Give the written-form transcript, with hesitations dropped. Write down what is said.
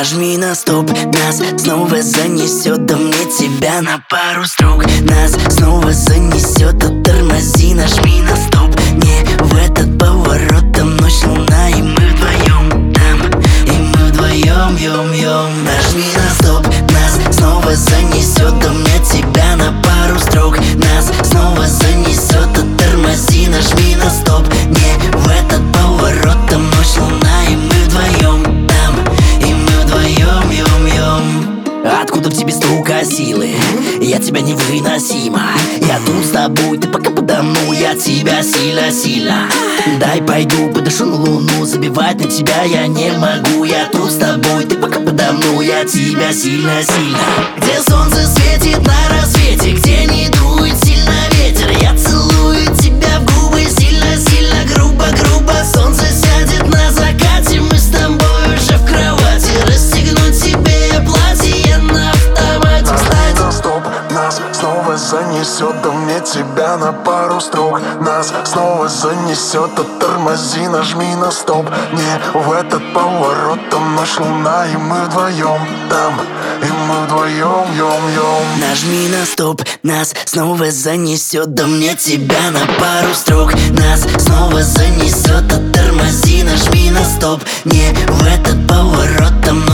Нажми на стоп, нас снова занесет, да мне тебя на пару строк. Нас снова занесет, а тормози, нажми на стоп. Не в этот поворот, там ночь, луна, и мы вдвоем там, и мы вдвоем, ем. Нажми на стоп, нас снова занесет, да мне тебя на пару строк. Нас снова занесет, а тормози, нажми на стоп. Не в этот поворот, там ночь, луна, и мы вдвоем там, и мы вдвоем, ем. Откуда в тебе столько силы? Я тебя невыносимо. Я тут с тобой, ты пока подо мной, я тебя сильно. Дай пойду, подышу на луну, забивать на тебя я не могу. Я тут с тобой, ты пока подо мной, я тебя сильно. Где солнце светит на рассвете, где не дует сильно ветер, я целую тебя в губы сильно, грубо. Солнце сядет на закате, мы с тобой уже в кровати. Расстегнуть тебе платье, я на автомате. Нажми на стоп, нас снова занесет, да мне тебя на пару строк. Нас снова занесет, а тормози, нажми на стоп. Не в этот поворот, там ночь, луна, и мы вдвоем там, и мы вдвоем, ем. Нажми на стоп, нас снова занесет, да мне тебя на пару строк. Нас снова занесет, а тормози, нажми на стоп. Не в этот поворот, там